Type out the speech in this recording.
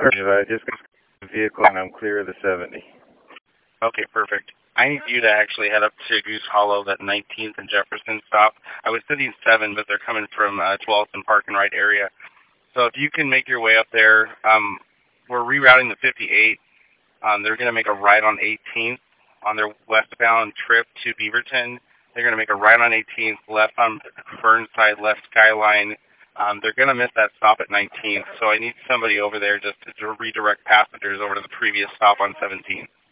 I just got the vehicle and I'm clear of the 70. Okay, perfect. I need you to actually head up to Goose Hollow, that 19th and Jefferson stop. I was sitting 7, but they're coming from 12th and Park and Ride area. So if you can make your way up there, we're rerouting the 58. They're going to make a right on 18th on their westbound trip to Beaverton. They're going to make a right on 18th, left on Burnside, left Skyline. They're going to miss that stop at 19th, so I need somebody over there just to redirect passengers over to the previous stop on 17th.